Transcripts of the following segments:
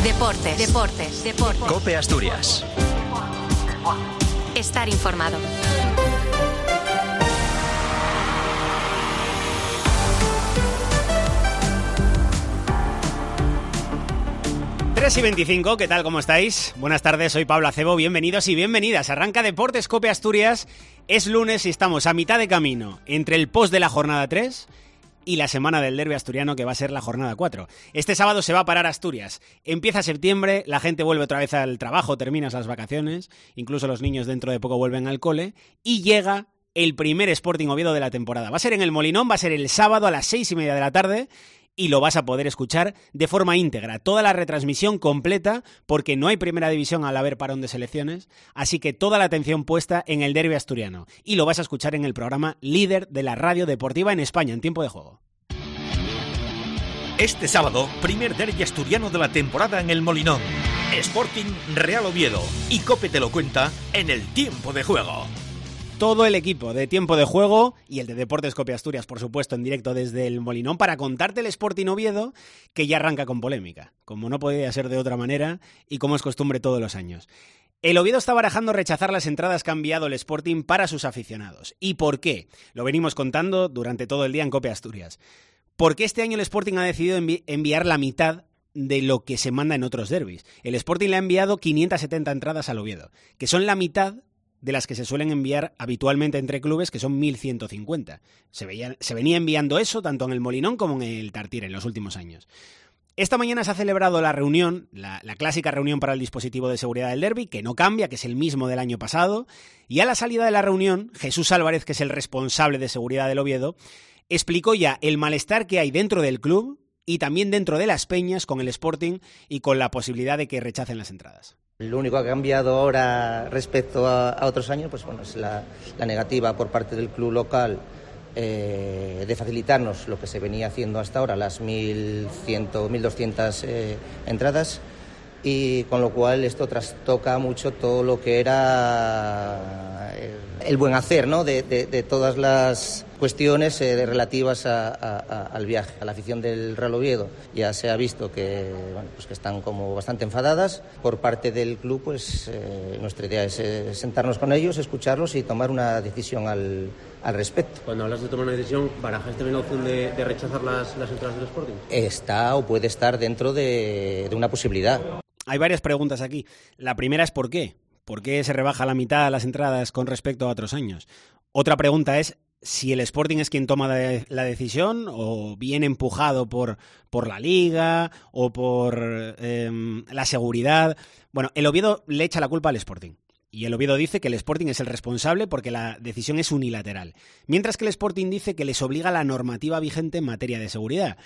Deportes. COPE Asturias. Estar informado. Y 25, ¿qué tal? ¿Cómo estáis? Buenas tardes, soy Pablo Acebo, bienvenidos y bienvenidas. Arranca Deportes COPE Asturias, es lunes y estamos a mitad de camino entre el post de la jornada 3 y la semana del derbi asturiano que va a ser la jornada 4. Este sábado se va a parar Asturias, empieza septiembre, la gente vuelve otra vez al trabajo, terminas las vacaciones, incluso los niños dentro de poco vuelven al cole y llega el primer Sporting Oviedo de la temporada. Va a ser en el Molinón, va a ser el sábado a las 6:30 de la tarde. Y lo vas a poder escuchar de forma íntegra, toda la retransmisión completa, porque no hay primera división al haber parón de selecciones, así que toda la atención puesta en el derbi asturiano. Y lo vas a escuchar en el programa líder de la radio deportiva en España, en tiempo de juego. Este sábado, primer derbi asturiano de la temporada en el Molinón. Sporting Real Oviedo. Y COPE te lo cuenta en el tiempo de juego. Todo el equipo de Tiempo de Juego y el de Deportes COPE Asturias, por supuesto, en directo desde el Molinón para contarte el Sporting Oviedo, que ya arranca con polémica, como no podía ser de otra manera y como es costumbre todos los años. El Oviedo está barajando rechazar las entradas que ha enviado el Sporting para sus aficionados. ¿Y por qué? Lo venimos contando durante todo el día en COPE Asturias. Porque este año el Sporting ha decidido enviar la mitad de lo que se manda en otros derbis. El Sporting le ha enviado 570 entradas al Oviedo, que son la mitad de las que se suelen enviar habitualmente entre clubes, que son 1.150. Se venía enviando eso tanto en el Molinón como en el Tartier en los últimos años. Esta mañana se ha celebrado la reunión, la clásica reunión para el dispositivo de seguridad del derbi, que no cambia, que es el mismo del año pasado, y a la salida de la reunión, Jesús Álvarez, que es el responsable de seguridad del Oviedo, explicó ya el malestar que hay dentro del club y también dentro de las peñas con el Sporting y con la posibilidad de que rechacen las entradas. Lo único que ha cambiado ahora respecto a otros años, pues bueno, es la negativa por parte del club local de facilitarnos lo que se venía haciendo hasta ahora, las 1.100, 1.200 entradas, y con lo cual esto trastoca mucho todo lo que era el buen hacer, ¿no? de todas las cuestiones relativas al viaje, a la afición del Real Oviedo. Ya se ha visto que, bueno, pues que están como bastante enfadadas. Por parte del club, pues nuestra idea es sentarnos con ellos, escucharlos y tomar una decisión al respecto. Cuando hablas de tomar una decisión, ¿barajáis también la opción de rechazar las entradas del Sporting? Está o puede estar dentro de una posibilidad. Hay varias preguntas aquí. La primera es ¿por qué? ¿Por qué se rebaja la mitad las entradas con respecto a otros años? Otra pregunta es si el Sporting es quien toma la decisión o viene empujado por la Liga o por la seguridad. Bueno, el Oviedo le echa la culpa al Sporting. Y el Oviedo dice que el Sporting es el responsable porque la decisión es unilateral. Mientras que el Sporting dice que les obliga la normativa vigente en materia de seguridad.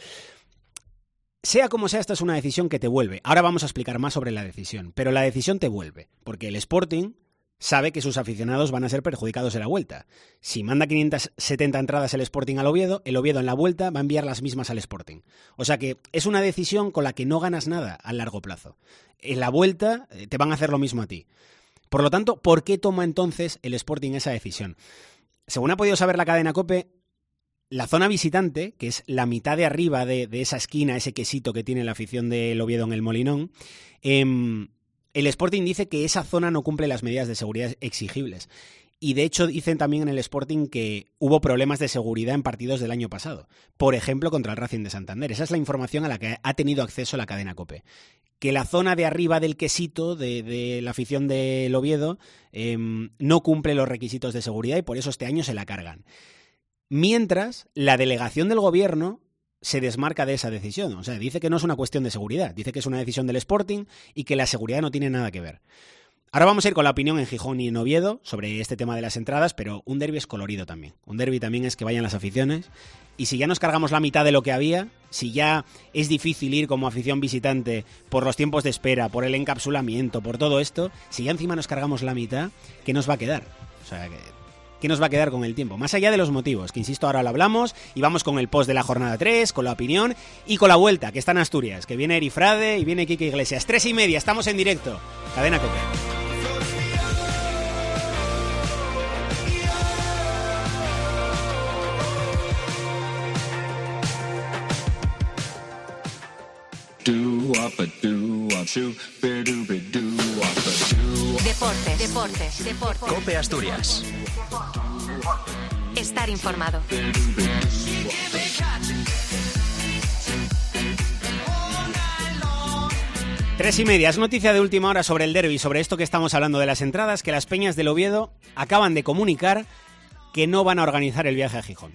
Sea como sea, esta es una decisión que te vuelve. Ahora vamos a explicar más sobre la decisión, pero la decisión te vuelve, porque el Sporting sabe que sus aficionados van a ser perjudicados en la vuelta. Si manda 570 entradas el Sporting al Oviedo, el Oviedo en la vuelta va a enviar las mismas al Sporting. O sea que es una decisión con la que no ganas nada a largo plazo. En la vuelta te van a hacer lo mismo a ti. Por lo tanto, ¿por qué toma entonces el Sporting esa decisión? Según ha podido saber la cadena COPE, la zona visitante, que es la mitad de arriba de esa esquina, ese quesito que tiene la afición del Oviedo en el Molinón, el Sporting dice que esa zona no cumple las medidas de seguridad exigibles. Y de hecho dicen también en el Sporting que hubo problemas de seguridad en partidos del año pasado. Por ejemplo, contra el Racing de Santander. Esa es la información a la que ha tenido acceso la cadena COPE. Que la zona de arriba del quesito de la afición del Oviedo no cumple los requisitos de seguridad y por eso este año se la cargan. Mientras, la delegación del gobierno se desmarca de esa decisión. O sea, dice que no es una cuestión de seguridad, dice que es una decisión del Sporting y que la seguridad no tiene nada que ver. Ahora vamos a ir con la opinión en Gijón y en Oviedo sobre este tema de las entradas, pero un derbi es colorido también. Un derbi también es que vayan las aficiones. Y si ya nos cargamos la mitad de lo que había, si ya es difícil ir como afición visitante por los tiempos de espera, por el encapsulamiento, por todo esto, si ya encima nos cargamos la mitad, ¿qué nos va a quedar? O sea, ¿qué nos va a quedar con el tiempo? Más allá de los motivos, que insisto, ahora lo hablamos, y vamos con el post de la jornada 3, con la opinión, y con la vuelta, que está en Asturias, que viene Eri Frade y viene Quique Iglesias. 3:30, estamos en directo. Cadena COPE. Deportes. COPE Asturias. Estar informado. Tres y media, es noticia de última hora sobre el derbi, sobre esto que estamos hablando de las entradas, que las Peñas del Oviedo acaban de comunicar que no van a organizar el viaje a Gijón.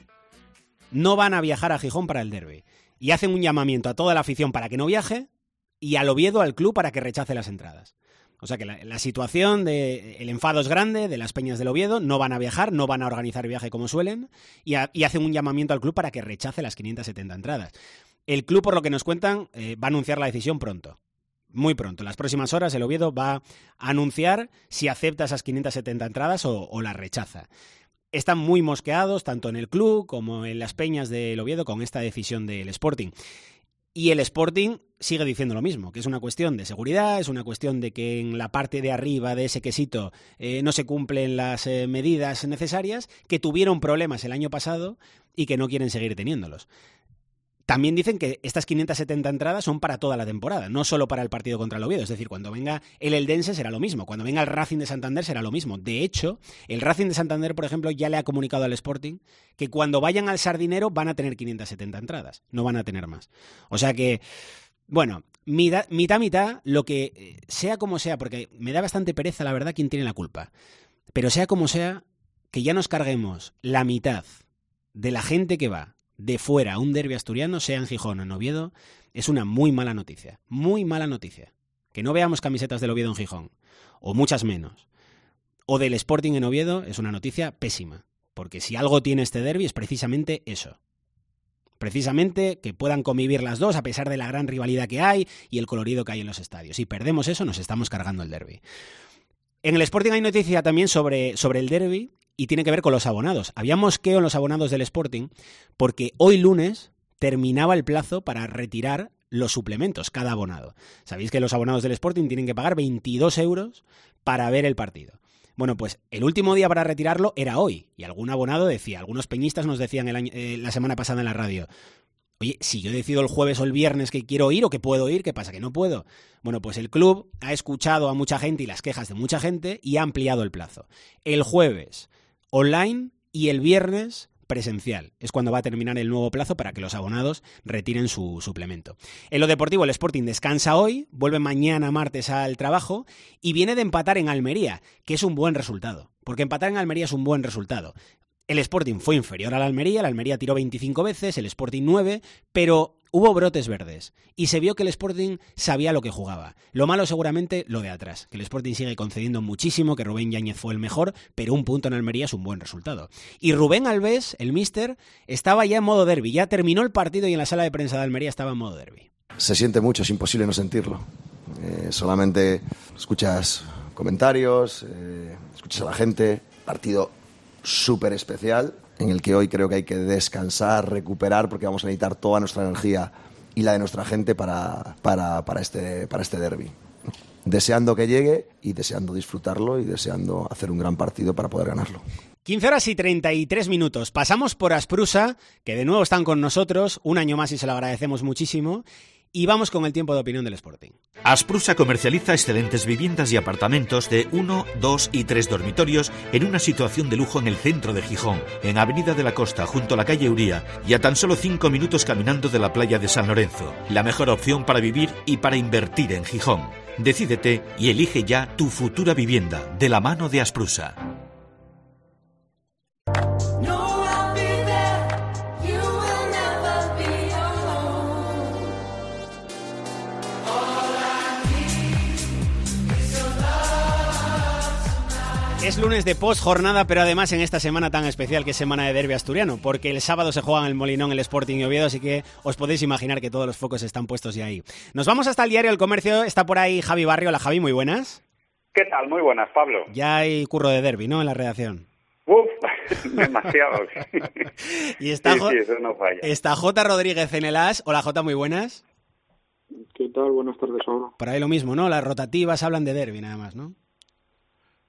No van a viajar a Gijón para el derbi. Y hacen un llamamiento a toda la afición para que no viaje y al Oviedo, al club, para que rechace las entradas. O sea que la situación, el enfado es grande de las Peñas del Oviedo, no van a viajar, no van a organizar viaje como suelen y hacen un llamamiento al club para que rechace las 570 entradas. El club, por lo que nos cuentan, va a anunciar la decisión pronto. Muy pronto, en las próximas horas el Oviedo va a anunciar si acepta esas 570 entradas o las rechaza. Están muy mosqueados, tanto en el club como en las Peñas del Oviedo, con esta decisión del Sporting. Y el Sporting sigue diciendo lo mismo, que es una cuestión de seguridad, es una cuestión de que en la parte de arriba de ese quesito no se cumplen las medidas necesarias, que tuvieron problemas el año pasado y que no quieren seguir teniéndolos. También dicen que estas 570 entradas son para toda la temporada, no solo para el partido contra el Oviedo. Es decir, cuando venga el Eldense será lo mismo, cuando venga el Racing de Santander será lo mismo. De hecho, el Racing de Santander, por ejemplo, ya le ha comunicado al Sporting que cuando vayan al Sardinero van a tener 570 entradas, no van a tener más. O sea que, bueno, mitad, lo que sea como sea, porque me da bastante pereza, la verdad, quién tiene la culpa. Pero sea como sea, que ya nos carguemos la mitad de la gente que va de fuera a un derbi asturiano, sea en Gijón o en Oviedo, es una muy mala noticia. Muy mala noticia. Que no veamos camisetas del Oviedo en Gijón, o muchas menos, o del Sporting en Oviedo, es una noticia pésima. Porque si algo tiene este derbi es precisamente eso. Precisamente que puedan convivir las dos a pesar de la gran rivalidad que hay y el colorido que hay en los estadios. Si perdemos eso, nos estamos cargando el derbi. En el Sporting hay noticia también sobre el derbi y tiene que ver con los abonados. Había mosqueo en los abonados del Sporting porque hoy lunes terminaba el plazo para retirar los suplementos, cada abonado. Sabéis que los abonados del Sporting tienen que pagar 22 euros para ver el partido. Bueno, pues el último día para retirarlo era hoy. Y algún abonado decía, algunos peñistas nos decían la semana pasada en la radio, oye, si yo decido el jueves o el viernes que quiero ir o que puedo ir, ¿qué pasa? ¿Que no puedo? Bueno, pues el club ha escuchado a mucha gente y las quejas de mucha gente y ha ampliado el plazo. El jueves online y el viernes presencial. Es cuando va a terminar el nuevo plazo para que los abonados retiren su suplemento. En lo deportivo, el Sporting descansa hoy, vuelve mañana martes al trabajo y viene de empatar en Almería, que es un buen resultado. Porque empatar en Almería es un buen resultado. El Sporting fue inferior al Almería, el Almería tiró 25 veces, el Sporting 9, pero hubo brotes verdes y se vio que el Sporting sabía lo que jugaba. Lo malo seguramente lo de atrás, que el Sporting sigue concediendo muchísimo, que Rubén Yáñez fue el mejor, pero un punto en Almería es un buen resultado. Y Rubén Alves, el míster, estaba ya en modo derbi, ya terminó el partido y en la sala de prensa de Almería estaba en modo derbi. Se siente mucho, es imposible no sentirlo. Solamente escuchas comentarios, escuchas a la gente, partido súper especial, en el que hoy creo que hay que descansar, recuperar, porque vamos a necesitar toda nuestra energía y la de nuestra gente para este derbi. Deseando que llegue y deseando disfrutarlo y deseando hacer un gran partido para poder ganarlo. 15 horas y 33 minutos. Pasamos por Asprusa, que de nuevo están con nosotros, un año más y se lo agradecemos muchísimo. Y vamos con el tiempo de opinión del Sporting. Asprusa comercializa excelentes viviendas y apartamentos de 1, 2 y 3 dormitorios en una situación de lujo en el centro de Gijón, en Avenida de la Costa, junto a la calle Uría, y a tan solo 5 minutos caminando de la playa de San Lorenzo. La mejor opción para vivir y para invertir en Gijón. Decídete y elige ya tu futura vivienda de la mano de Asprusa. Es lunes de post-jornada, pero además en esta semana tan especial que es semana de derbi asturiano, porque el sábado se juega en el Molinón el Sporting y Oviedo, así que os podéis imaginar que todos los focos están puestos ya ahí. Nos vamos hasta el diario El Comercio, está por ahí Javi Barrio. Hola Javi, muy buenas. ¿Qué tal? Muy buenas, Pablo. Ya hay curro de derbi, ¿no?, en la redacción. Uf, demasiado. Y está, sí, eso no falla. Está J. Rodríguez en el AS. Hola J, muy buenas. ¿Qué tal? Buenas tardes, Pablo. Por ahí lo mismo, ¿no? Las rotativas hablan de derbi nada más, ¿no?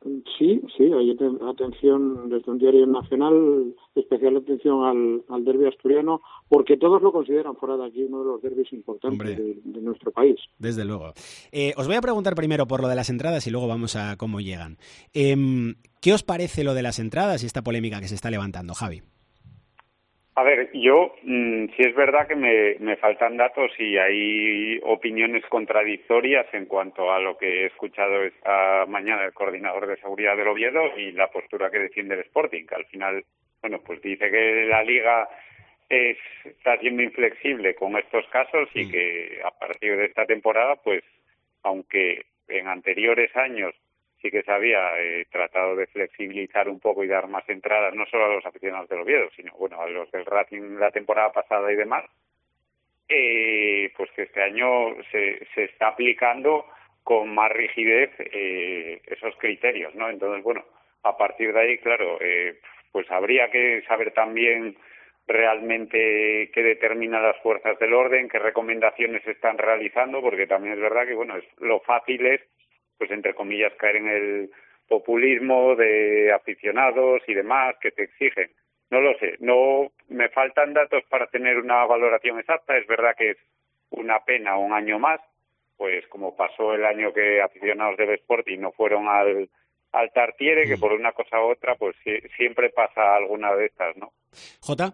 Sí, hay atención desde un diario nacional, especial atención al derbi asturiano, porque todos lo consideran fuera de aquí uno de los derbis importantes de nuestro país. Desde luego. Os voy a preguntar primero por lo de las entradas y luego vamos a cómo llegan. ¿Qué os parece lo de las entradas y esta polémica que se está levantando, Javi? A ver, yo sí es verdad que me faltan datos y hay opiniones contradictorias en cuanto a lo que he escuchado esta mañana del coordinador de seguridad del Oviedo y la postura que defiende el Sporting, que al final, bueno, pues dice que la Liga está siendo inflexible con estos casos y que a partir de esta temporada, pues, aunque en anteriores años sí que se había tratado de flexibilizar un poco y dar más entradas, no solo a los aficionados del Oviedo, sino bueno a los del Racing la temporada pasada y demás, pues que este año se está aplicando con más rigidez esos criterios, ¿no? Entonces, bueno, a partir de ahí, claro, pues habría que saber también realmente qué determinan las fuerzas del orden, qué recomendaciones se están realizando, porque también es verdad que, bueno, lo fácil es, pues entre comillas, caer en el populismo de aficionados y demás que te exigen. No lo sé, no me faltan datos para tener una valoración exacta. Es verdad que es una pena un año más, pues como pasó el año que aficionados del Sporting no fueron al Tartiere, que por una cosa u otra, pues siempre pasa alguna de estas, ¿no? ¿Jota?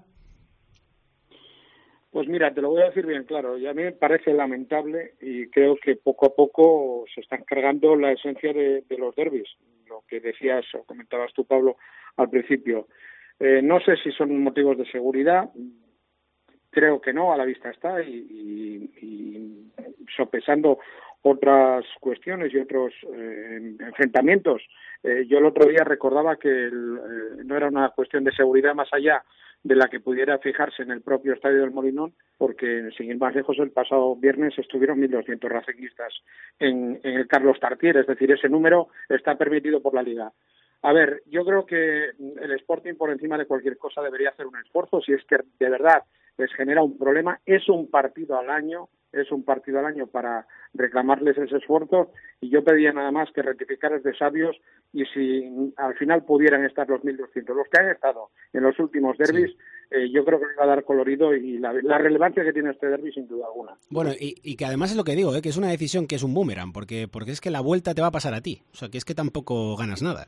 Pues mira, te lo voy a decir bien claro, y a mí me parece lamentable y creo que poco a poco se están cargando la esencia de los derbis, lo que decías o comentabas tú, Pablo, al principio. No sé si son motivos de seguridad, creo que no, a la vista está, y sopesando otras cuestiones y otros enfrentamientos. Yo el otro día recordaba que no era una cuestión de seguridad más allá de la que pudiera fijarse en el propio estadio del Molinón, porque sin ir más lejos, el pasado viernes estuvieron 1.200 racinguistas en el Carlos Tartiere, es decir, ese número está permitido por la Liga. A ver, yo creo que el Sporting, por encima de cualquier cosa, debería hacer un esfuerzo, si es que de verdad les genera un problema. Es un partido al año para reclamarles ese esfuerzo, y yo pedía nada más que rectificaras de sabios, y si al final pudieran estar los 1.200, los que han estado en los últimos derbis, yo creo que le va a dar colorido y la relevancia que tiene este derbi sin duda alguna. Bueno, y que además es lo que digo, que es una decisión que es un boomerang, porque es que la vuelta te va a pasar a ti, o sea, que es que tampoco ganas nada.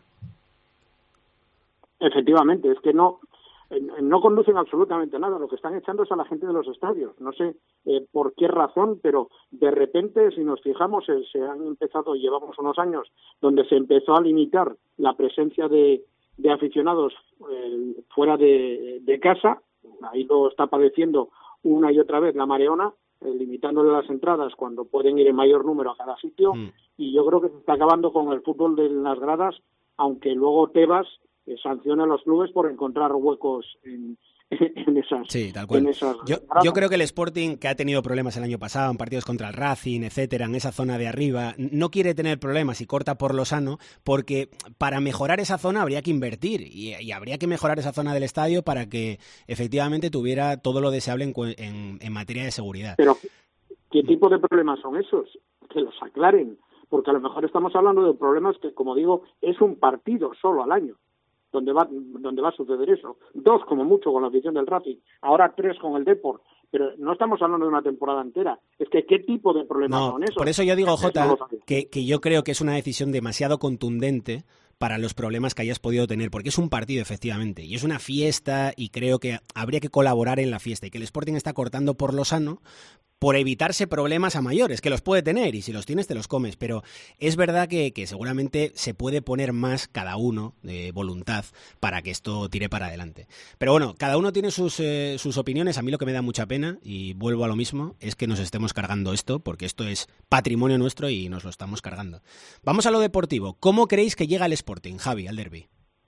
Efectivamente, es que no conducen absolutamente a nada. Lo que están echando es a la gente de los estadios. No sé por qué razón, pero de repente, si nos fijamos, llevamos unos años donde se empezó a limitar la presencia de aficionados fuera de casa. Ahí lo está padeciendo una y otra vez la Mareona, limitándole las entradas cuando pueden ir en mayor número a cada sitio. Y yo creo que se está acabando con el fútbol de las gradas, aunque luego Tebas sanciona a los clubes por encontrar huecos en esas. Sí, tal cual. Yo gradas. creo que el Sporting, que ha tenido problemas el año pasado en partidos contra el Racing, etcétera, en esa zona de arriba, no quiere tener problemas y corta por lo sano, porque para mejorar esa zona habría que invertir y habría que mejorar esa zona del estadio para que efectivamente tuviera todo lo deseable en materia de seguridad. Pero, ¿qué tipo de problemas son esos? Que los aclaren, porque a lo mejor estamos hablando de problemas que, como digo, es un partido solo al año donde va a suceder eso. 2 como mucho con la afición del Racing, ahora 3 con el Depor, pero no estamos hablando de una temporada entera. Es que ¿qué tipo de problemas son esos? Por eso yo digo, Jota, que yo creo que es una decisión demasiado contundente para los problemas que hayas podido tener, porque es un partido efectivamente, y es una fiesta, y creo que habría que colaborar en la fiesta, y que el Sporting está cortando por lo sano, por evitarse problemas a mayores, que los puede tener, y si los tienes te los comes, pero es verdad que seguramente se puede poner más cada uno de voluntad para que esto tire para adelante. Pero bueno, cada uno tiene sus opiniones. A mí lo que me da mucha pena, y vuelvo a lo mismo, es que nos estemos cargando esto, porque esto es patrimonio nuestro y nos lo estamos cargando. Vamos a lo deportivo. ¿Cómo creéis que llega el Sporting, Javi, al derbi?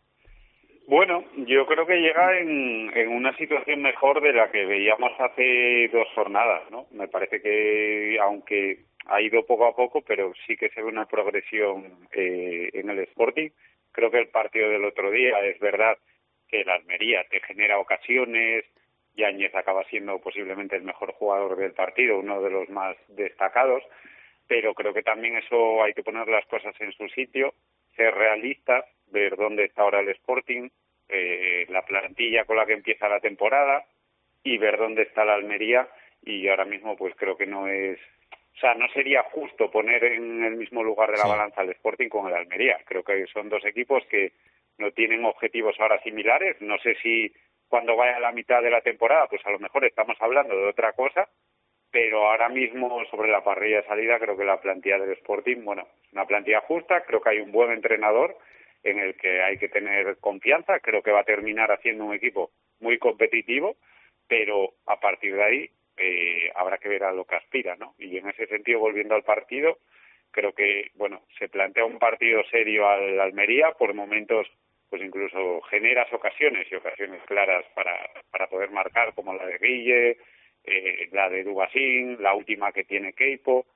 Bueno, yo creo que llega en una situación mejor de la que veíamos hace 2 jornadas, ¿no? Me parece que, aunque ha ido poco a poco, pero sí que se ve una progresión en el Sporting. Creo que el partido del otro día, es verdad que el Almería te genera ocasiones, Yáñez acaba siendo posiblemente el mejor jugador del partido, uno de los más destacados, pero creo que también eso hay que poner las cosas en su sitio. ser realistas, ver dónde está ahora el Sporting, la plantilla con la que empieza la temporada y ver dónde está la Almería, y ahora mismo pues creo que no sería justo poner en el mismo lugar de la balanza el Sporting con el Almería. Creo que son dos equipos que no tienen objetivos ahora similares. No sé si cuando vaya a la mitad de la temporada, pues a lo mejor estamos hablando de otra cosa, pero ahora mismo sobre la parrilla de salida creo que la plantilla del Sporting, bueno, es una plantilla justa, creo que hay un buen entrenador en el que hay que tener confianza, creo que va a terminar haciendo un equipo muy competitivo, pero a partir de ahí habrá que ver a lo que aspira, ¿no? Y en ese sentido, volviendo al partido, creo que, bueno, se plantea un partido serio al Almería, por momentos pues incluso generas ocasiones y ocasiones claras para poder marcar, como la de Guille, la de Dubasín, la última que tiene Queipo,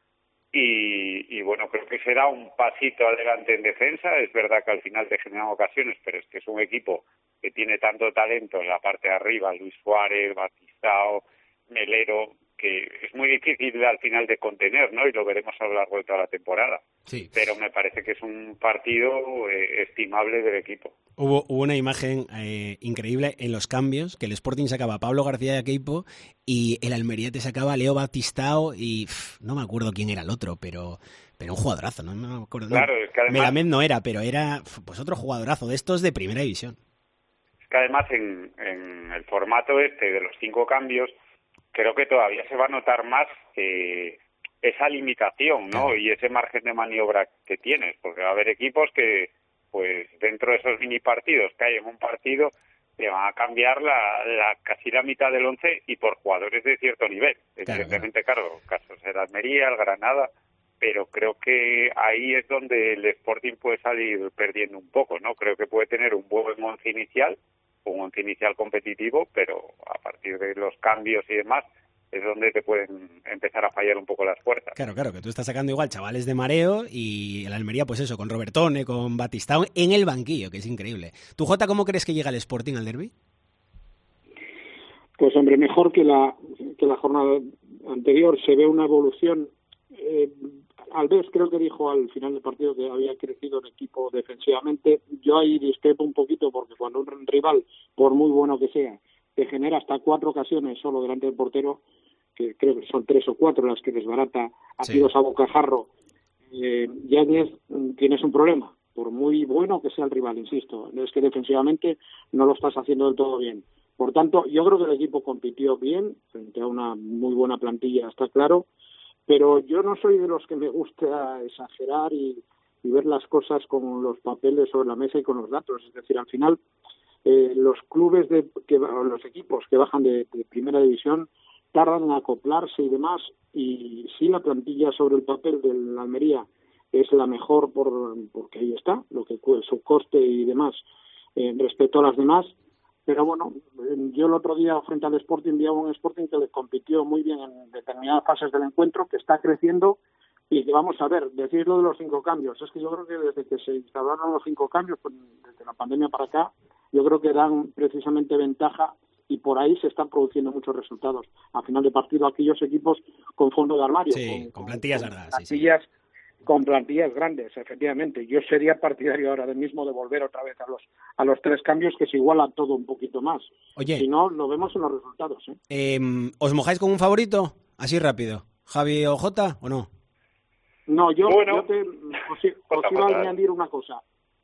y bueno, creo que será un pasito adelante en defensa. Es verdad que al final te generan ocasiones, pero es que es un equipo que tiene tanto talento en la parte de arriba, Luis Suárez, Batistao, Melero, que es muy difícil al final de contener, ¿no? Y lo veremos a lo largo de toda la temporada. Sí. Pero me parece que es un partido estimable del equipo. Hubo una imagen increíble en los cambios, que el Sporting sacaba a Pablo García y a Queipo y el Almería te sacaba a Leo Batistao y no me acuerdo quién era el otro, pero un jugadorazo, no me acuerdo. Claro, es que además Melamed no era, pero era pues otro jugadorazo de estos de primera división. Es que además en el formato de los 5 cambios, creo que todavía se va a notar más esa limitación, ¿no? Claro. Y ese margen de maniobra que tienes, porque va a haber equipos que, pues dentro de esos mini partidos que hay en un partido, te van a cambiar casi la mitad del 11 y por jugadores de cierto nivel. Evidentemente, claro, casos de Almería, el Granada, pero creo que ahí es donde el Sporting puede salir perdiendo un poco, ¿no? Creo que puede tener un buen once inicial competitivo, pero a partir de los cambios y demás es donde te pueden empezar a fallar un poco las fuerzas. Claro, que tú estás sacando igual chavales de mareo y el Almería, pues eso, con Robertone, con Batistao en el banquillo, que es increíble. ¿Tú, Jota, cómo crees que llega el Sporting al derbi? Pues hombre, mejor que la jornada anterior. Se ve una evolución. Alves creo que dijo al final del partido que había crecido el equipo defensivamente. Yo ahí discrepo un poquito, porque cuando un rival, por muy bueno que sea, te genera hasta 4 ocasiones solo delante del portero, que creo que son 3 o 4 las que desbarata a tiros a bocajarro, ya tienes un problema, por muy bueno que sea el rival, insisto. Es que defensivamente no lo estás haciendo del todo bien. Por tanto, yo creo que el equipo compitió bien frente a una muy buena plantilla, está claro, pero yo no soy de los que me gusta exagerar y ver las cosas con los papeles sobre la mesa y con los datos. Es decir, al final, los clubes, los equipos que bajan de primera división tardan en acoplarse y demás, y sí, la plantilla sobre el papel del Almería es la mejor porque ahí está, lo que su coste y demás respecto a las demás. Pero bueno, yo el otro día frente al Sporting vi a un Sporting que le compitió muy bien en determinadas fases del encuentro, que está creciendo y que vamos a ver, decirlo de los 5 cambios. Es que yo creo que desde que se instauraron los 5 cambios, pues, desde la pandemia para acá, yo creo que dan precisamente ventaja y por ahí se están produciendo muchos resultados. A final de partido, aquellos equipos con fondo de armario. Sí, con plantillas largas. Con plantillas grandes, efectivamente. Yo sería partidario ahora mismo de volver otra vez a los 3 cambios, que se iguala todo un poquito más. Oye, si no, lo vemos en los resultados. ¿Os mojáis con un favorito? Así rápido. ¿Javi o Jota o no? No, os iba a añadir una cosa.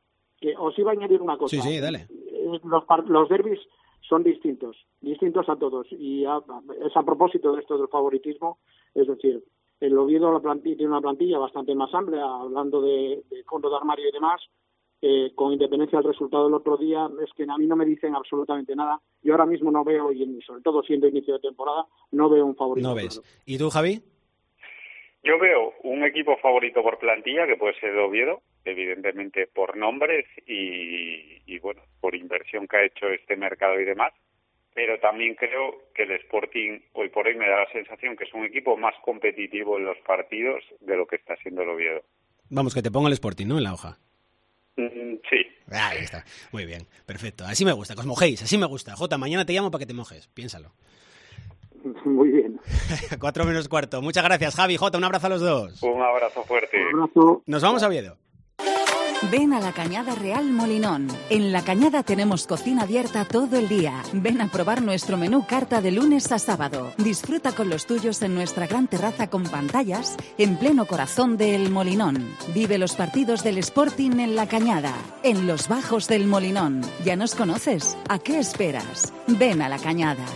Sí, dale. Los derbis son distintos a todos. Y es a propósito de esto del favoritismo, es decir, el Oviedo tiene una plantilla bastante más amplia, hablando de fondo de armario y demás, con independencia del resultado del otro día. Es que a mí no me dicen absolutamente nada. Yo ahora mismo no veo, y sobre todo siendo inicio de temporada, no veo un favorito. No ves. Claro. ¿Y tú, Javi? Yo veo un equipo favorito por plantilla, que puede ser el Oviedo, evidentemente por nombres y bueno, por inversión que ha hecho este mercado y demás. Pero también creo que el Sporting hoy por hoy me da la sensación que es un equipo más competitivo en los partidos de lo que está siendo el Oviedo. Vamos, que te pongo el Sporting, ¿no?, en la hoja. Sí. Ahí está. Muy bien, perfecto. Así me gusta, que os mojéis, así me gusta. Jota, mañana te llamo para que te mojes, piénsalo. Muy bien. 4:45. Muchas gracias, Javi. Jota, un abrazo a los dos. Un abrazo fuerte. Un abrazo. Nos vamos a Oviedo. Ven a La Cañada Real Molinón. En La Cañada tenemos cocina abierta todo el día. Ven a probar nuestro menú carta de lunes a sábado. Disfruta con los tuyos en nuestra gran terraza con pantallas en pleno corazón del Molinón. Vive los partidos del Sporting en La Cañada, en los bajos del Molinón. ¿Ya nos conoces? ¿A qué esperas? Ven a La Cañada.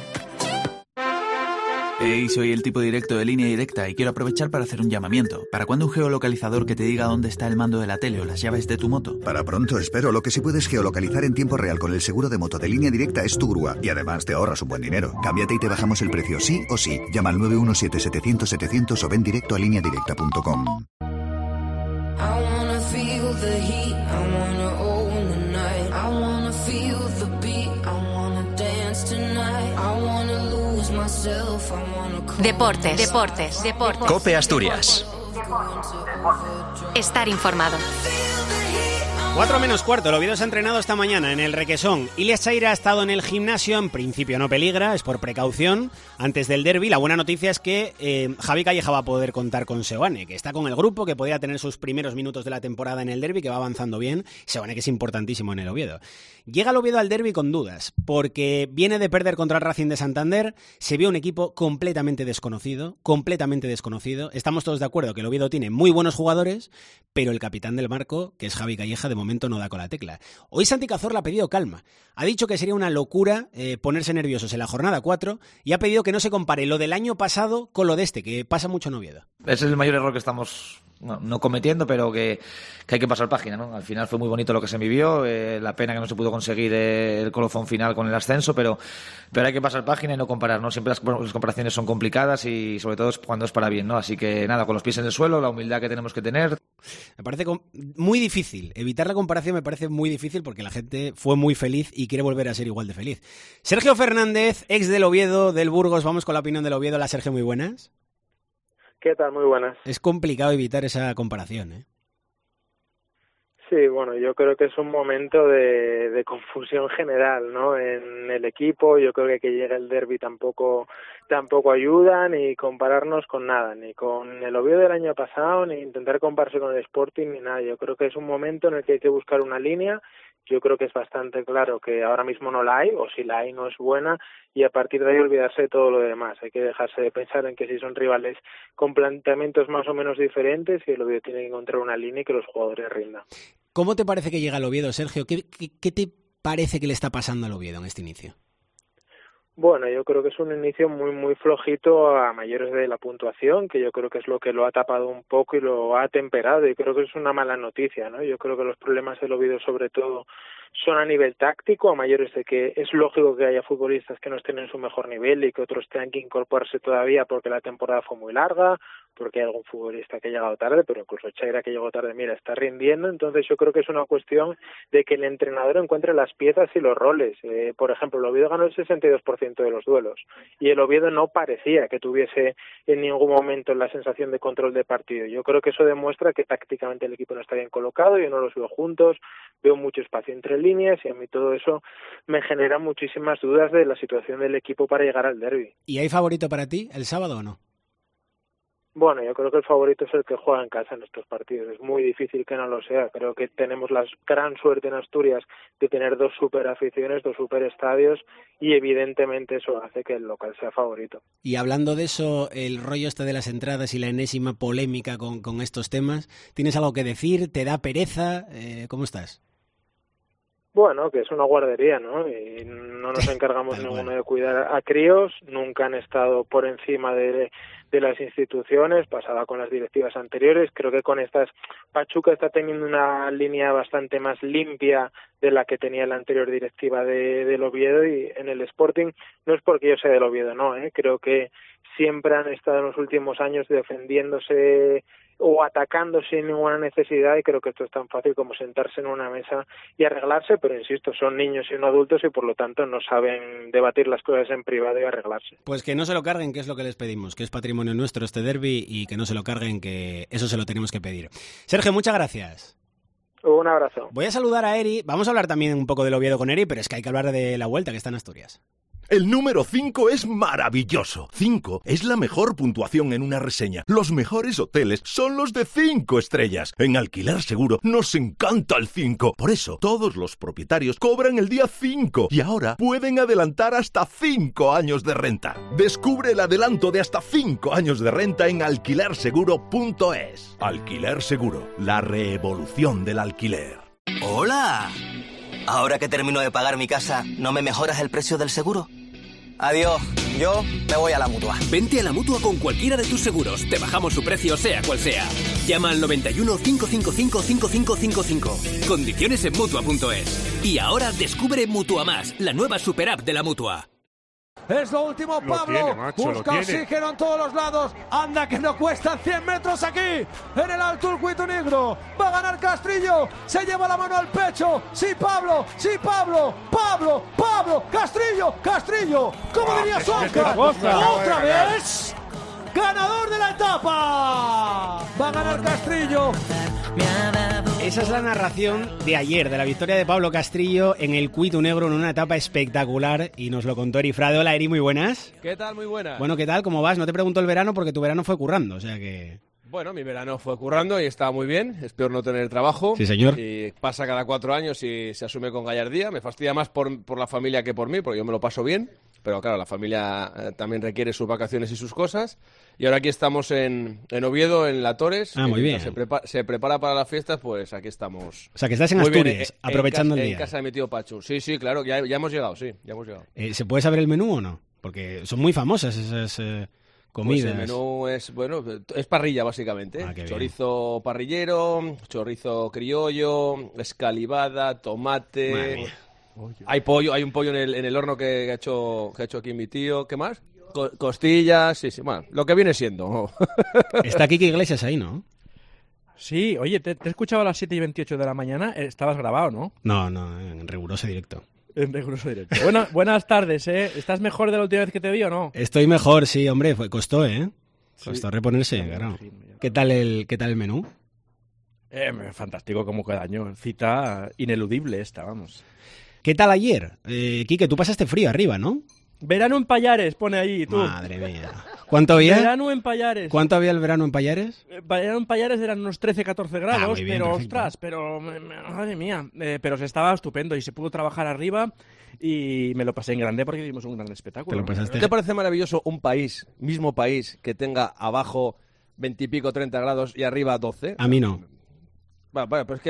Hey, soy el tipo directo de Línea Directa y quiero aprovechar para hacer un llamamiento. ¿Para cuándo un geolocalizador que te diga dónde está el mando de la tele o las llaves de tu moto? Para pronto, espero. Lo que sí puedes geolocalizar en tiempo real con el seguro de moto de Línea Directa es tu grúa. Y además te ahorras un buen dinero. Cámbiate y te bajamos el precio sí o sí. Llama al 917-700-700 o ven directo a lineadirecta.com. Deportes. COPE Asturias. Estar informado. 4 menos cuarto, el Oviedo se ha entrenado esta mañana en el Requesón. Ilias Chaira ha estado en el gimnasio, en principio no peligra, es por precaución, antes del derbi. La buena noticia es que Javi Calleja va a poder contar con Seoane, que está con el grupo, que podría tener sus primeros minutos de la temporada en el derbi, que va avanzando bien. Seoane, que es importantísimo en el Oviedo. Llega el Oviedo al derbi con dudas, porque viene de perder contra el Racing de Santander, se vio un equipo completamente desconocido. Estamos todos de acuerdo que el Oviedo tiene muy buenos jugadores, pero el capitán del marco, que es Javi Calleja, de momento no da con la tecla. Hoy Santi Cazorla ha pedido calma. Ha dicho que sería una locura ponerse nerviosos en la jornada 4 y ha pedido que no se compare lo del año pasado con lo de este, que pasa mucho en Oviedo. Ese es el mayor error que estamos no cometiendo, pero que hay que pasar página, ¿no? Al final fue muy bonito lo que se vivió, la pena que no se pudo conseguir el colofón final con el ascenso, pero hay que pasar página y no comparar, ¿no? Siempre las comparaciones son complicadas y sobre todo cuando es para bien, ¿no? Así que nada, con los pies en el suelo, la humildad que tenemos que tener. Me parece muy difícil, evitar la comparación me parece muy difícil porque la gente fue muy feliz y quiere volver a ser igual de feliz. Sergio Fernández, ex del Oviedo, del Burgos, vamos con la opinión del Oviedo. Hola Sergio, muy buenas. ¿Qué tal? Muy buenas. Es complicado evitar esa comparación, ¿eh? Sí, bueno, yo creo que es un momento de confusión general, ¿no? En el equipo, yo creo que llegue el derbi tampoco ayuda, ni compararnos con nada, ni con el Oviedo del año pasado, ni intentar compararse con el Sporting, ni nada. Yo creo que es un momento en el que hay que buscar una línea. Yo creo que es bastante claro que ahora mismo no la hay, o si la hay no es buena, y a partir de ahí olvidarse de todo lo demás. Hay que dejarse de pensar en que si son rivales con planteamientos más o menos diferentes, y el Oviedo tiene que encontrar una línea y que los jugadores rindan. ¿Cómo te parece que llega el Oviedo, Sergio? ¿Qué te parece que le está pasando al Oviedo en este inicio? Bueno, yo creo que es un inicio muy flojito a mayores de la puntuación, que yo creo que es lo que lo ha tapado un poco y lo ha temperado, y creo que es una mala noticia, ¿no? Yo creo que los problemas del Oviedo sobre todo son a nivel táctico, a mayores de que es lógico que haya futbolistas que no estén en su mejor nivel y que otros tengan que incorporarse todavía porque la temporada fue muy larga, porque hay algún futbolista que ha llegado tarde, pero incluso Chaira que llegó tarde, mira, está rindiendo. Entonces yo creo que es una cuestión de que el entrenador encuentre las piezas y los roles. Por ejemplo, el Oviedo ganó el 62% de los duelos y el Oviedo no parecía que tuviese en ningún momento la sensación de control de partido. Yo creo que eso demuestra que tácticamente el equipo no está bien colocado, yo no los veo juntos, veo mucho espacio entre líneas y a mí todo eso me genera muchísimas dudas de la situación del equipo para llegar al derbi. ¿Y hay favorito para ti el sábado o no? Bueno, yo creo que el favorito es el que juega en casa en estos partidos. Es muy difícil que no lo sea. Creo que tenemos la gran suerte en Asturias de tener dos super aficiones, dos super estadios, y evidentemente eso hace que el local sea favorito. Y hablando de eso, el rollo este de las entradas y la enésima polémica con estos temas, ¿tienes algo que decir? ¿Te da pereza? ¿Cómo estás? Bueno, que es una guardería, ¿no? Y no nos encargamos ninguno de cuidar a críos, nunca han estado por encima de las instituciones, pasaba con las directivas anteriores. Creo que con estas Pachuca está teniendo una línea bastante más limpia de la que tenía la anterior directiva del Oviedo, y en el Sporting no es porque yo sea del Oviedo, no, creo que siempre han estado en los últimos años defendiéndose o atacando sin ninguna necesidad, y creo que esto es tan fácil como sentarse en una mesa y arreglarse, pero insisto, son niños y no adultos y por lo tanto no saben debatir las cosas en privado y arreglarse. Pues que no se lo carguen, que es lo que les pedimos, que es patrimonio nuestro este derbi, y que no se lo carguen, que eso se lo tenemos que pedir. Sergio, muchas gracias. Un abrazo. Voy a saludar a Eri, vamos a hablar también un poco del Oviedo con Eri, pero es que hay que hablar de la vuelta que está en Asturias. El número 5 es maravilloso. 5 es la mejor puntuación en una reseña. Los mejores hoteles son los de 5 estrellas. En Alquiler Seguro nos encanta el 5. Por eso, todos los propietarios cobran el día 5 y ahora pueden adelantar hasta 5 años de renta. Descubre el adelanto de hasta 5 años de renta en alquilerseguro.es. Alquiler Seguro, la revolución del alquiler. ¡Hola! Ahora que termino de pagar mi casa, ¿no me mejoras el precio del seguro? Adiós, yo me voy a la Mutua. Vente a la Mutua con cualquiera de tus seguros. Te bajamos su precio sea cual sea. Llama al 91 555 5555. Condiciones en Mutua.es. Y ahora descubre Mutua Más, la nueva super app de la Mutua. Es lo último, Pablo. Busca oxígeno en todos los lados. Anda que no cuestan 100 metros aquí. En el Alto Urquito Negro. Va a ganar Castrillo. Se lleva la mano al pecho. Sí, Pablo. Sí, Pablo. Pablo. Pablo. Castrillo. Castrillo. ¿Cómo diría Oscar? Otra vez. Ganador de la etapa. Va a ganar Castrillo. Esa es la narración de ayer, de la victoria de Pablo Castrillo en el Cuito Negro en una etapa espectacular y nos lo contó Eri Frade. Hola Eri, muy buenas. ¿Qué tal? Muy buenas. Bueno, ¿qué tal? ¿Cómo vas? No te pregunto el verano porque tu verano fue currando, o sea que... Bueno, mi verano fue currando y estaba muy bien. Es peor no tener trabajo. Sí, señor. Y pasa cada 4 años y se asume con gallardía. Me fastidia más por la familia que por mí, porque yo me lo paso bien. Pero claro, la familia también requiere sus vacaciones y sus cosas. Y ahora aquí estamos en Oviedo, en La Torres. Ah, muy bien. Se prepara para las fiestas, pues aquí estamos. O sea, que estás en Asturias, aprovechando el día. En casa de mi tío Pachu. Sí, sí, claro, ya hemos llegado, sí, ya hemos llegado. ¿Se puede saber el menú o no? Porque son muy famosas esas comidas. Pues el menú es, bueno, es parrilla básicamente. Chorizo parrillero, chorizo criollo, escalivada, tomate. Madre mía. Hay pollo, hay un pollo en el horno que ha hecho aquí mi tío. ¿Qué más? Costillas, sí, sí. Bueno, lo que viene siendo. Está Kiki Iglesias ahí, ¿no? Sí, oye, te he escuchado a las 7:28 de la mañana. Estabas grabado, ¿no? No, en riguroso directo. En riguroso directo. Buenas tardes, ¿eh? ¿Estás mejor de la última vez que te vi o no? Estoy mejor, sí, hombre. Costó, ¿eh? Costó reponerse, claro. ¿Qué tal el menú? Fantástico, como cada año. Cita ineludible esta, vamos. ¿Qué tal ayer? Quique, tú pasaste frío arriba, ¿no? Verano en Pallares, pone ahí, tú. Madre mía. ¿Cuánto había? Verano en Pallares. ¿Cuánto había el verano en Pallares? Verano en Pallares eran unos 13-14 grados, muy bien, pero perfecto. ostras, madre mía. Pero se estaba estupendo y se pudo trabajar arriba y me lo pasé en grande porque vimos un gran espectáculo. ¿Te lo pasaste? ¿Te parece maravilloso un mismo país, que tenga abajo 20 y pico, 30 grados y arriba 12? A mí no. Bueno, pero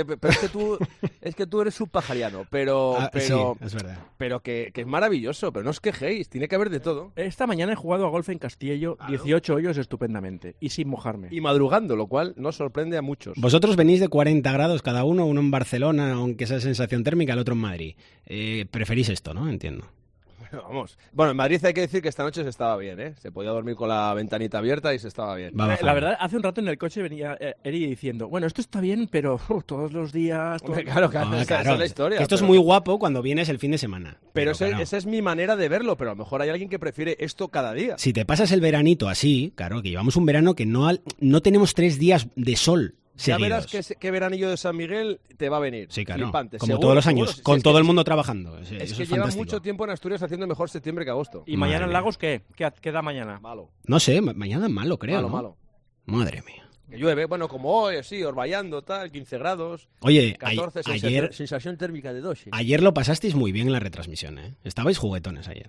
es que tú eres subpajariano, pero sí, es verdad. Pero que es maravilloso, pero no os quejéis, tiene que haber de todo. Esta mañana he jugado a golf en Castillo, 18 hoyos estupendamente y sin mojarme. Y madrugando, lo cual nos sorprende a muchos. Vosotros venís de 40 grados cada uno en Barcelona, aunque sea sensación térmica, el otro en Madrid. Preferís esto, ¿no? Entiendo. Vamos. Bueno, en Madrid hay que decir que esta noche se estaba bien, ¿eh? Se podía dormir con la ventanita abierta y se estaba bien. La verdad, hace un rato en el coche venía Eri diciendo, bueno, esto está bien, pero todos los días... Claro, esa es la historia. Que esto es muy guapo cuando vienes el fin de semana. Pero esa es mi manera de verlo, pero a lo mejor hay alguien que prefiere esto cada día. Si te pasas el veranito así, claro, que llevamos un verano que no tenemos 3 días de sol seguidos. Ya verás qué veranillo de San Miguel te va a venir. Sí, claro. Flipante. Como seguro, todos los años, seguro. con todo el mundo trabajando. Es que es lleva fantástico. mucho tiempo en Asturias haciendo mejor septiembre que agosto. ¿Y mañana en Lagos qué? ¿Qué da mañana? Malo. No sé, mañana malo, creo. Malo. Madre mía. Que llueve, bueno, como hoy, así, orvallando, tal, 15 grados. Oye, 14, ayer... sensación térmica de 2. Ayer lo pasasteis muy bien en la retransmisión, ¿eh? Estabais juguetones ayer.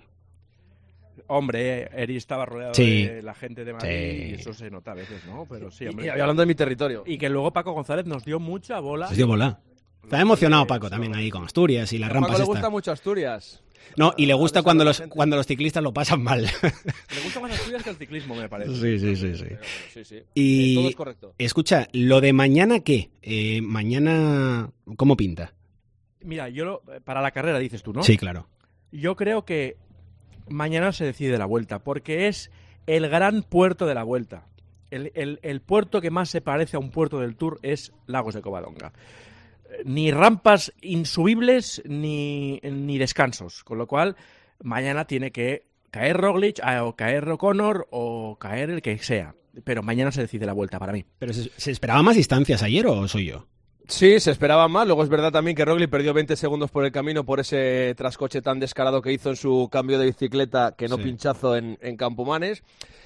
Hombre, Eri estaba rodeado de la gente de Madrid y eso se nota a veces, ¿no? Pero sí, hombre. Y hablando de mi territorio. Y que luego Paco González nos dio mucha bola. Os dio bola. Está emocionado Paco también ahí con Asturias y las rampas. A Paco le gusta mucho Asturias. No, y le gusta cuando los ciclistas lo pasan mal. Le gusta más Asturias que el ciclismo, me parece. Sí. Y todo es correcto. Escucha, ¿lo de mañana qué? Mañana, ¿cómo pinta? Mira, para la carrera dices tú, ¿no? Sí, claro. Yo creo que mañana se decide la Vuelta, porque es el gran puerto de la Vuelta. El puerto que más se parece a un puerto del Tour es Lagos de Covadonga. Ni rampas insubibles ni descansos, con lo cual mañana tiene que caer Roglic o caer O'Connor o caer el que sea, pero mañana se decide la Vuelta para mí. ¿Pero se esperaba más distancias ayer o soy yo? Sí, se esperaba más. Luego es verdad también que Roglic perdió 20 segundos por el camino por ese trascoche tan descarado que hizo en su cambio de bicicleta, que no pinchazo en Campomanes.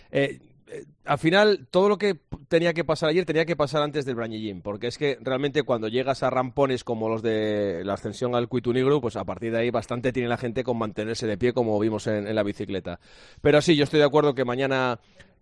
Al final, todo lo que tenía que pasar ayer tenía que pasar antes del Brañillín, porque es que realmente cuando llegas a rampones como los de la ascensión al Cuitunigru, pues a partir de ahí bastante tiene la gente con mantenerse de pie, como vimos en la bicicleta. Pero sí, yo estoy de acuerdo que mañana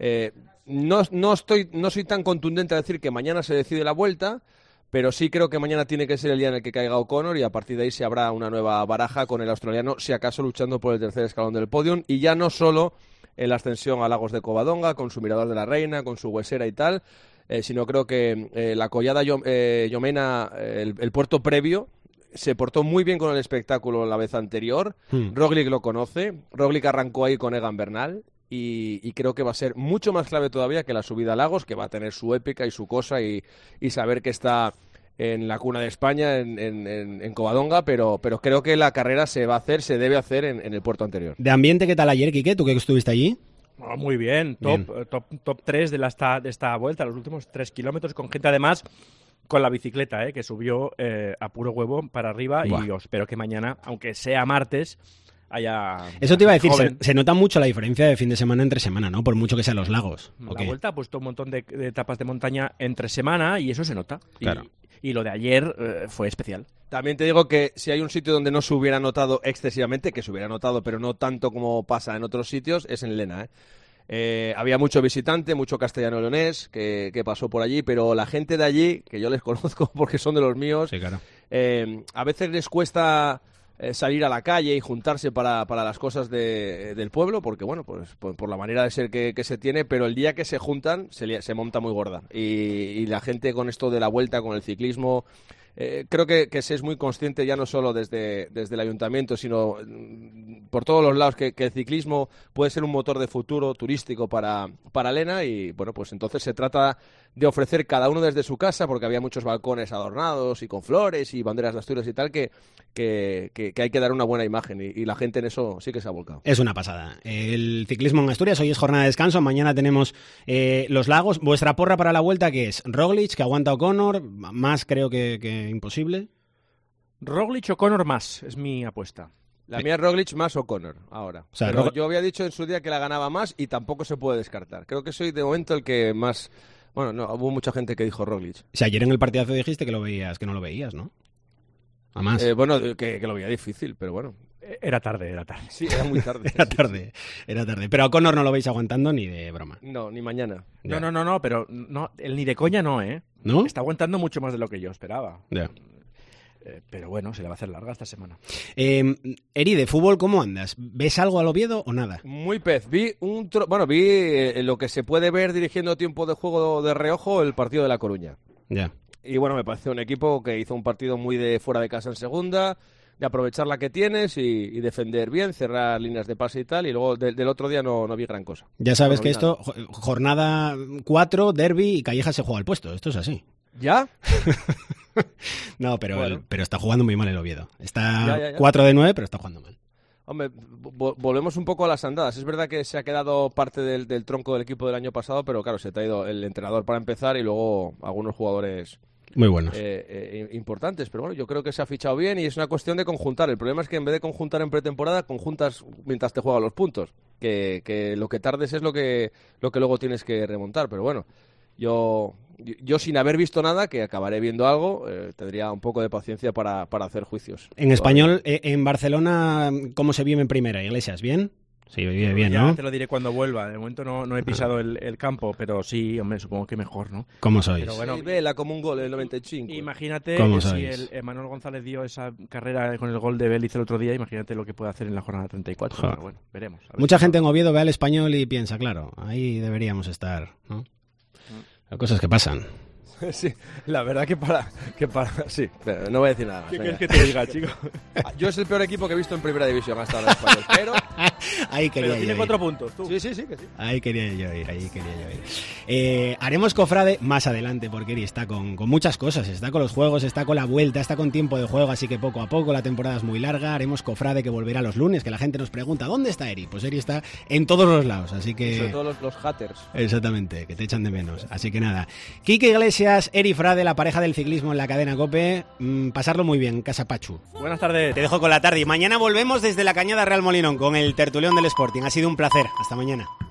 no soy tan contundente a decir que mañana se decide la Vuelta, pero sí creo que mañana tiene que ser el día en el que caiga O'Connor y a partir de ahí se habrá una nueva baraja con el australiano, si acaso luchando por el tercer escalón del podium, y ya no solo en la ascensión a Lagos de Covadonga, con su Mirador de la Reina, con su Huesera y tal, sino creo que la Collada Lomena, el puerto previo, se portó muy bien con el espectáculo la vez anterior. Roglic lo conoce, Roglic arrancó ahí con Egan Bernal y creo que va a ser mucho más clave todavía que la subida a Lagos, que va a tener su épica y su cosa y saber que está en la cuna de España, en Covadonga, pero creo que la carrera se debe hacer en el puerto anterior. ¿De ambiente qué tal ayer, Quique? ¿Tú que estuviste allí? Oh, muy bien, top 3 de esta vuelta, los últimos 3 kilómetros, con gente además con la bicicleta, que subió a puro huevo para arriba. Buah. Y yo espero que mañana, aunque sea martes, haya... Eso te iba a decir, se nota mucho la diferencia de fin de semana entre semana, ¿no? Por mucho que sean los lagos. La Vuelta ha puesto un montón de etapas de montaña entre semana y eso se nota. Claro. Y lo de ayer fue especial. También te digo que si hay un sitio donde no se hubiera notado excesivamente, que se hubiera notado, pero no tanto como pasa en otros sitios, es en Lena, había mucho visitante, mucho castellano-leonés que pasó por allí, pero la gente de allí, que yo les conozco porque son de los míos, sí, claro. A veces les cuesta salir a la calle y juntarse para las cosas del pueblo, porque bueno, pues por la manera de ser que se tiene, pero el día que se juntan se monta muy gorda. Y la gente con esto de la Vuelta, con el ciclismo, creo que se es muy consciente ya no solo desde el ayuntamiento, sino por todos los lados, que el ciclismo puede ser un motor de futuro turístico para Lena y bueno, pues entonces se trata de ofrecer cada uno desde su casa, porque había muchos balcones adornados y con flores y banderas de Asturias y tal, que hay que dar una buena imagen y la gente en eso sí que se ha volcado. Es una pasada. El ciclismo en Asturias, hoy es jornada de descanso, mañana tenemos los Lagos. ¿Vuestra porra para la Vuelta qué es? ¿Roglic, que aguanta O'Connor? Más creo que imposible. Roglic, O'Connor más, es mi apuesta. La mía es Roglic más O'Connor ahora. O sea, yo había dicho en su día que la ganaba más y tampoco se puede descartar. Creo que soy de momento el que más... Bueno, no, hubo mucha gente que dijo Roglic. O sea, ayer en el partidazo dijiste que lo veías, que no lo veías, ¿no? Además. Bueno, que lo veía difícil, pero bueno. Era tarde. Sí, era muy tarde. Era tarde. Pero a O'Connor no lo veis aguantando ni de broma. No, ni mañana. Ya. No, pero no, el ni de coña no, ¿eh? ¿No? Está aguantando mucho más de lo que yo esperaba. Ya. Pero bueno, se le va a hacer larga esta semana. Eri, de fútbol, ¿cómo andas? ¿Ves algo al Oviedo o nada? Muy pez. Vi lo que se puede ver dirigiendo tiempo de juego de reojo, el partido de La Coruña. Ya. Y bueno, me pareció un equipo que hizo un partido muy de fuera de casa en segunda, de aprovechar la que tienes y defender bien, cerrar líneas de pase y tal, y luego del otro día no vi gran cosa. Ya sabes que esto, jornada 4, derbi y Calleja se juega al puesto, esto es así. ¿Ya? No, pero, bueno. Pero está jugando muy mal el Oviedo. Está ya. 4 de 9, pero está jugando mal. Hombre, volvemos un poco a las andadas. Es verdad que se ha quedado parte del tronco del equipo del año pasado, pero claro, se te ha ido el entrenador para empezar y luego algunos jugadores muy buenos, importantes. Pero bueno, yo creo que se ha fichado bien y es una cuestión de conjuntar. El problema es que en vez de conjuntar en pretemporada, conjuntas mientras te juegan los puntos. Que lo que tardes es lo que luego tienes que remontar. Pero bueno, yo sin haber visto nada, que acabaré viendo algo, tendría un poco de paciencia para hacer juicios. En español, en Barcelona, ¿cómo se vive en primera? Iglesias, ¿bien? Sí, vive bien, ¿no? Ya te lo diré cuando vuelva. De momento no he pisado el campo, pero sí, hombre, supongo que mejor, ¿no? ¿Cómo sois? Pero bueno, Vela como un gol en el 95. Imagínate si Manuel González dio esa carrera con el gol de Vélez el otro día, imagínate lo que puede hacer en la jornada 34. Pero bueno, veremos. Mucha gente en Oviedo ve al Español y piensa, claro, ahí deberíamos estar, ¿no? Cosas que pasan. Sí, la verdad que para sí, pero no voy a decir nada más. ¿Qué quieres que te diga, chico? Yo es el peor equipo que he visto en primera división hasta ahora, Español, pero ahí quería tiene 4 puntos, tú. Sí, que sí. Ahí quería yo ir. Haremos cofrade más adelante porque Eri está con muchas cosas, está con los juegos, está con la vuelta, está con tiempo de juego, así que poco a poco, la temporada es muy larga. Haremos cofrade que volverá los lunes, que la gente nos pregunta ¿dónde está Eri? Pues Eri está en todos los lados, así que... Sobre todo los haters. Exactamente, que te echan de menos, así que nada. Quique Iglesias gracias, Eri Frade, la pareja del ciclismo en la cadena COPE. Pasarlo muy bien, Casa Pachu. Buenas tardes. Te dejo con la tarde y mañana volvemos desde la Cañada Real Molinón con el tertulión del Sporting. Ha sido un placer. Hasta mañana.